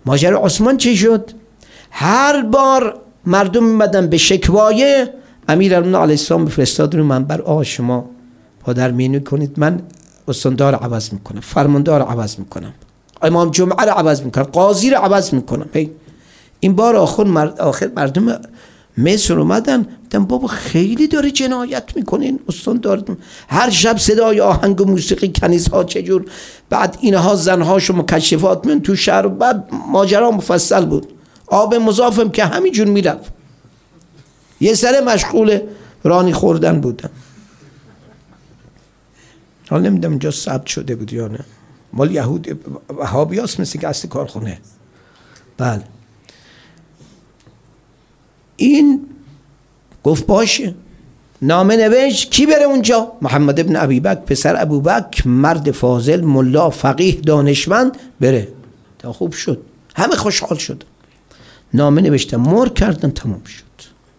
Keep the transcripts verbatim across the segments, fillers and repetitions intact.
ماجرا عثمان چی شد؟ هر بار مردم میمدن به شکوایه، امیرالمومنین علیه السلام بفرستاد رو منبر آقا شما پادر مینو کنید، من استاندار عوض میکنم، فرماندار عوض میکنم، امام جمعه رو عوض میکنم، قاضی رو عوض میکنم. این بار آخر مرد آخر مردم مصر اومدن دیدن بابا خیلی داره جنایت میکنین استاندار، هر شب صدای آهنگ و موسیقی کنیزها چجور، بعد اینها زنهاشو مکشفات من تو شهر، بعد ماجرا مفصل بود. آب مضافم که همینجور میرفت، یه سر مشغول رانی خوردن بودن. حالا نمیدونم اینجا ثبت شده بود یا نه، مال یهود وهابیاست مثل که اصل کارخونه. بله این گفت باشه، نامه نوشت. کی بره اونجا؟ محمد ابن ابی بکر پسر ابوبکر، مرد فاضل، ملا، فقیه، دانشمند، بره. تا خوب شد، همه خوشحال شد. نامه نوشتن، مهر کردن، تمام شد.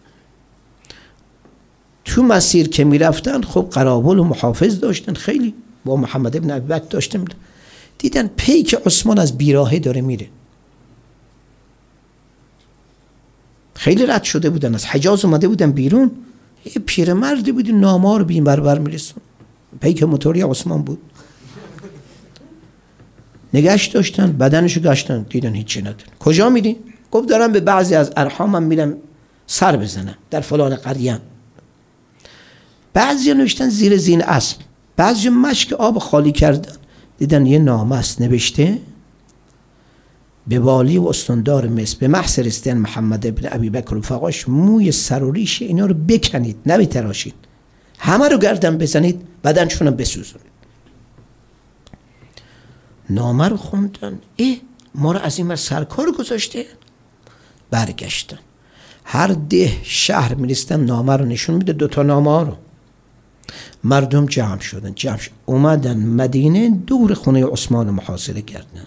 تو مسیر که میرفتن خب قرابل و محافظ داشتن، خیلی با محمد ابن ابی بکر داشتن. دیدن پیک عثمان از بیراهه داره میره. خیلی رد شده بودن، از حجاز اومده بودن بیرون. یه پیرمردی بود نامه رو بین بربر میرسون، پیک موتوری عثمان بود. نگهش داشتن، بدنشو گشتن، دیدن هیچی نداره. کجا میری؟ گفت دارم به بعضی از ارحامم میرم سر بزنم در فلان قریه. بعضی نوشتن زیر زین اسب، بعضی مشک آب خالی کردن. دیدن یه نامه است نوشته به والی و استاندار مصر، به محض رسیدن محمد ابن ابی بکر و رفقاش موی سر و ریش اینا رو بکنید، نبتراشید، همه رو گردن بزنید، بدنشون رو بسوزونید. نامه رو خوندن، اه ما رو از این مر سرکار گذاشته. برگشتن، هر ده شهر میرستن نامه رو نشون میده، دوتا نامه ها رو. مردم جمع شدن جمع شدن اومدن مدینه، دور خونه عثمان محاصره کردن.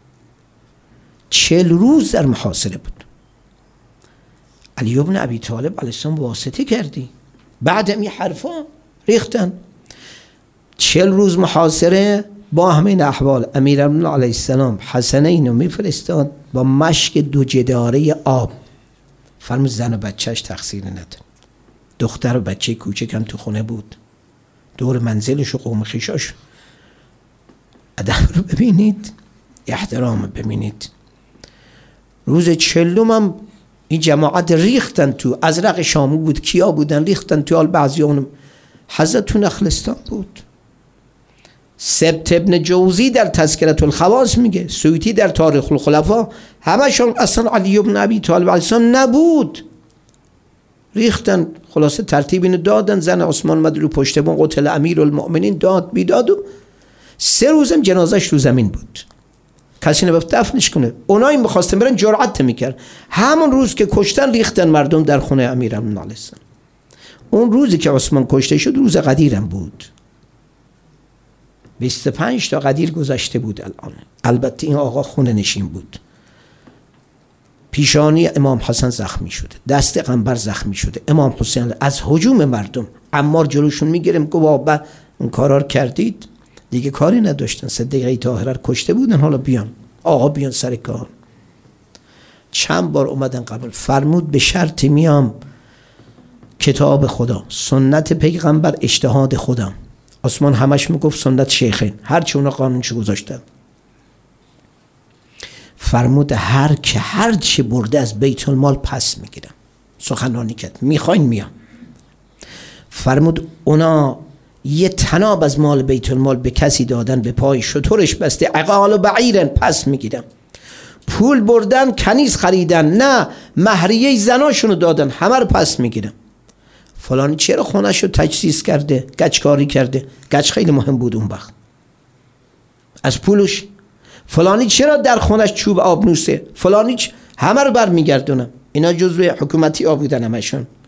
چهل روز در محاصره بود. علی ابن ابی طالب علیه السلام واسطه کردی، بعد این حرفا ریختن. چهل روز محاصره با همین احوال. امیرالمومنین علیه السلام حسنین رو میفرستاد با مشک دو جداره آب. فرمود زن و بچهش تقصیر نداره، دختر و بچه کوچکم تو خونه بود، دور منزلش و قوم خویشاش. ادب رو ببینید، احترام ببینید. روز چلم هم این جماعت ریختن تو، ازرق شامو بود، کیا بودن ریختن تو. حال بعضی اونم حضرت تو نخلستان بود. سبت ابن جوزی در تذکرة الخواص میگه، سیوطی در تاریخ الخلفاء، همشون اصلا علی ابن ابی طالب علیه السلام نبود، ریختن. خلاصه ترتیب اینو دادن. زن عثمان مد رو پشت بون، قتل امیرالمؤمنین، داد بیداد. و سه روزم جنازش رو زمین بود، کسی نبفت دفنش کنه. اونایی میخواستن برن جرأت میکرد. همون روز که کشتن ریختن مردم در خونه امیرالمؤمنین علیه السلام. اون روزی که عثمان کشته شد روز قدیرم بود، بیست و پنج تا قدیر گذشته بود الان. البته این آقا خونه نشین بود. پیشانی امام حسن زخمی شده، دست پیغمبر زخمی شده، امام حسین از هجوم مردم. عمار جلوشون میگیرم گفت بابا اون کارا رو کردید، دیگه کاری نداشتن. صدیقه طاهره رو کشته بودن، حالا بیان آقا بیان سر کار. چند بار اومدن قبل، فرمود به شرط میام کتاب خدا، سنت پیغمبر، اجتهاد خودم. عثمان همش میگفت سنت شیخین، هر چه اونا قانونش گذاشتن. فرمود هر که هر چه برده از بیت المال پس میگیرم. سخنرانی کرد، میخواین میام. فرمود اونا یه تناب از مال بیت المال به کسی دادن، به پای شترش بسته، عقال و بعیرن، پس میگیرم. پول بردن، کنیز خریدن، نه مهریه زناشونو دادن، همه رو پس میگیرم. فلانی چرا خونش رو تجهیز کرده، گچکاری کرده، گچ خیلی مهم بود اون وقت از پولش. فلانی چرا در خونش چوب آب نوسه، فلانی چ... همه رو بر میگردونم. اینا جزو حکومتی آب بودن همشون.